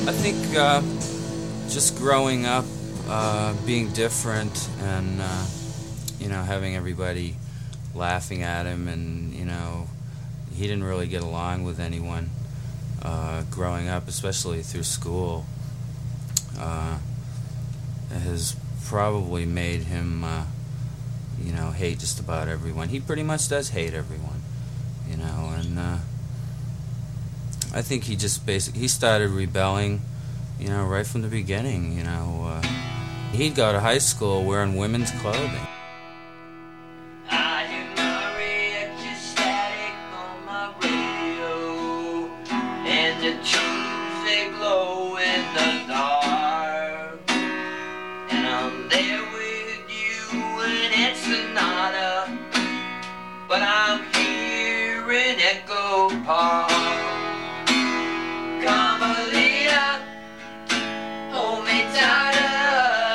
I think just growing up, being different, and having everybody laughing at him, and he didn't really get along with anyone growing up, especially through school, has probably made him hate just about everyone. He pretty much does hate everyone, and I think he just he started rebelling, right from the beginning. He'd go to high school wearing women's clothing. But I'm here in Echo Park. Carmelita, hold me tighter.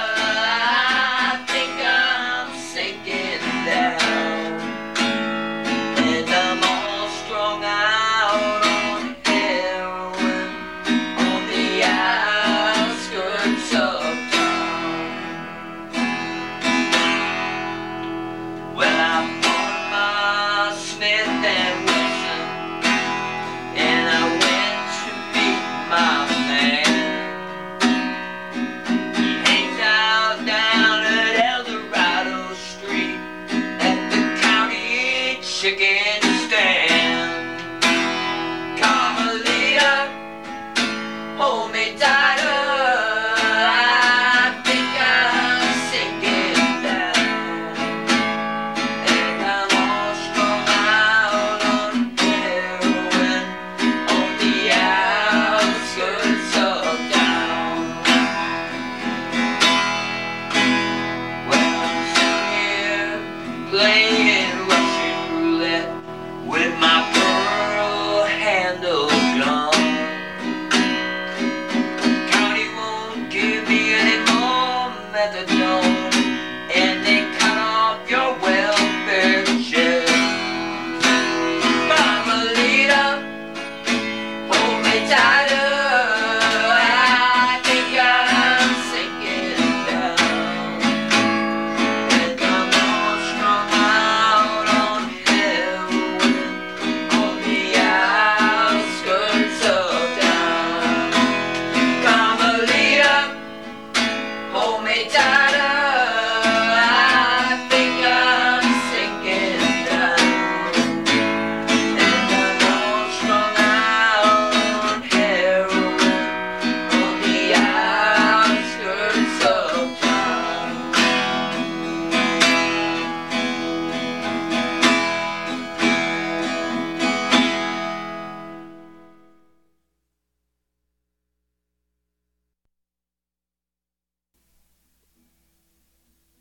I think I'm sinking down, and I'm all strung out on heroin on the outskirts of town. Well, I'm Smith and Wesson, and I went to meet my man. He hangs out down at Eldorado Street at the county chicken stand. Carmelita, hold me tight.